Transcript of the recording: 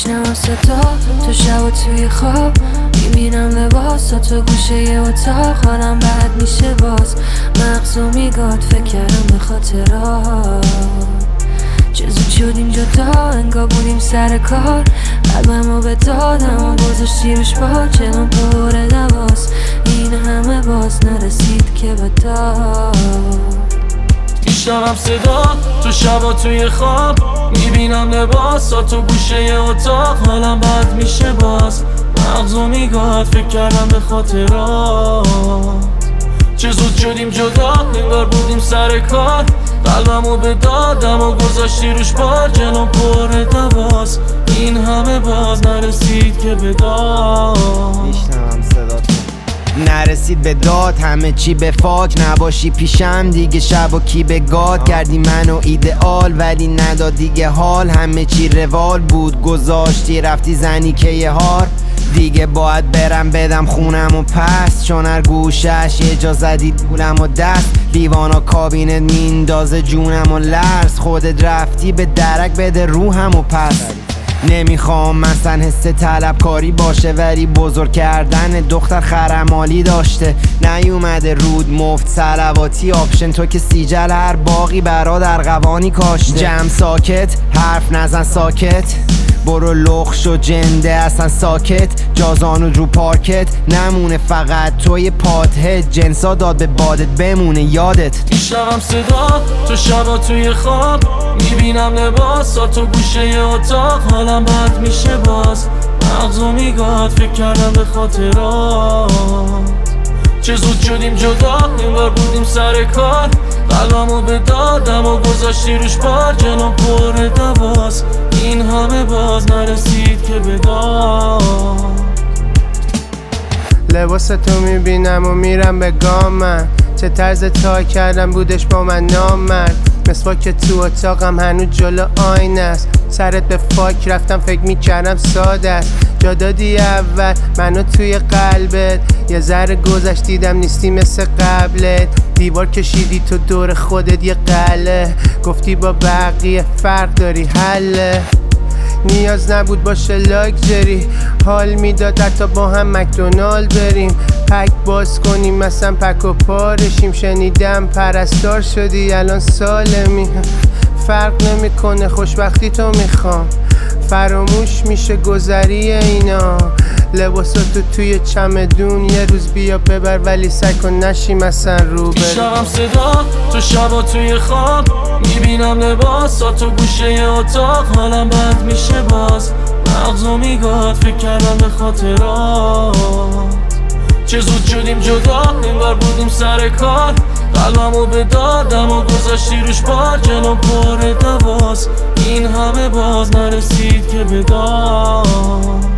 میشنوم صدا تو شب و توی خواب، میبینم لباسا تو گوشه ی اتاق. حالم بد میشه باز، مغزو میگاد فکر کردم به خاطرات. چه زود شدیم جدا، انگار بودیم سر کار. قلبمو به دادم و گذاشتی روش بار. جلوم پر دواست، این همه باز نرسید که به داد. میشنوم صدا تو شبا توی خواب، میبینم لباسا تو گوشه ی اتاق. حالم بد میشه باز، مغزو میگاد فکر کردم به خاطرات. چه زود شدیم جدا، انگار بودیم سر کار. قلبمو به دادم و گذاشتی روش بار. جلوم پر دواست، این همه باز نرسید که به داد. میشنوم صدا نرسید به داد، همه چی به فاک. نباشی پیشم دیگه شب و کی به گاد. کردی منو ایدئال ولی نداد دیگه حال. همه چی روال بود، گذاشتی رفتی زنی که یه هار. دیگه باید برم بدم خونم و پس، چون هر گوشش یه جا زدی دولم و دست. لیوانا کابینت میندازه جونم و لرز. خودت رفتی به درک بده روحم و پس. نمیخوام مثلا حس طلبکاری باشه، ولی بزرگ کردن دختر خرمالی داشته. نیومده رود مفت صلواتی آپشن، تو که سیجل هر باقی برادر قوانی کاشته. جمع ساکت حرف نزن ساکت، برو لخش و جنده اصلا ساکت. جازانو رو پارکت نمونه، فقط توی پادهت. جنسا داد به بادت بمونه یادت. میشنوم صدا تو شبا توی خواب، میبینم لباسا تو گوشه ی اتاق. حالم بد میشه باز، مغزو میگاد فکر کردم به خاطرات. چه زود شدیم جدا، انگار بودیم سر کار. قلبمو به دادم و گذاشتی روش بار. جلوم پر دواست، این همه باز نرسید که به داد. لباس تو میبینم و میرم به گامم. چه طرز تا کردم بودش با من نامرد. مسواک تو اتاقم هنوز جلو آینه است. سرت به فاک رفتم فکر میکردم ساده است. جا دادی اول منو توی قلبت، یه ذره گذشت دیدم نیستی مثل قبلت. دیوار کشیدی تو دور خودت یه قله، گفتی با بقیه فرق داری حله. نیاز نبود باشه لاکچری، حال میداد حتی با هم مکدونالد بریم. پک باز کنیم مثلا پک و پارشیم. شنیدم پرستار شدی الان سالمی. فرق نمیکنه خوشبختی تو میخوام، فراموش میشه گذری اینا. لباساتو توی چمدون یه روز بیا ببر، ولی سعی کن نشی مثلا رو بر. میشنوم صدا تو شبا توی خواب، میبینم لباسا تو گوشه ی اتاق. حالم بد میشه باز، مغزو میگاد فکر کردم به خاطرات. چه زود شدیم جدا، انگار بودیم سر کار. قلبمو به دادم و گذاشتی روش بار. جلوم پر دواست، این همه باز نرسید که به داد.